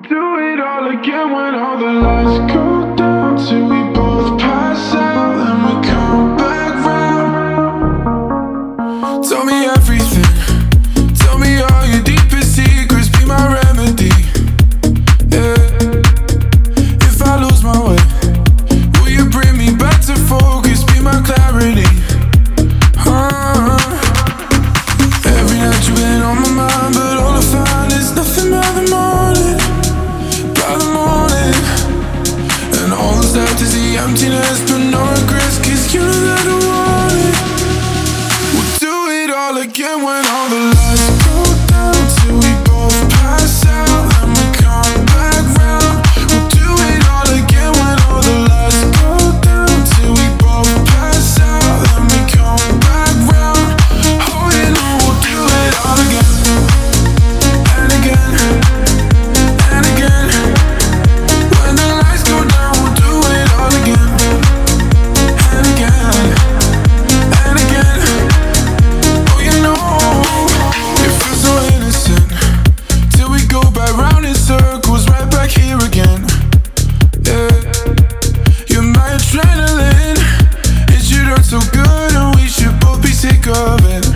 Do it all again when all the lights go down, till we both pass out and we come back round. Tell me everything, tell me all your deepest secrets, be my remedy. Yeah. If I lose my way, will you bring me back to focus, be my clarity? Every night you've been on my mind, but all I find is nothing by the morning. And all that's left is the emptiness, but no regrets, 'cause you know that I want it. We'll do it all again when all the lights go down, till we both pass out and we come back round. We'll do it all again when all the lights go down, till we both pass out and we come back round. Oh, you know we'll do it all again and again and again. When the lights go down, we'll do it all again and again and again. Oh, you know, it feels so innocent till we go back round in circles, right back here again. Yeah, you're my adrenaline. It should hurt so good, and we should both be sick of it.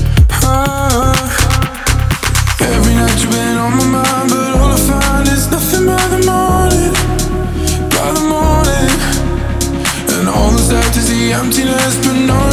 Every night you've been on my mind, but all I find is nothing by the morning. By the morning, and all that's left is the emptiness, but no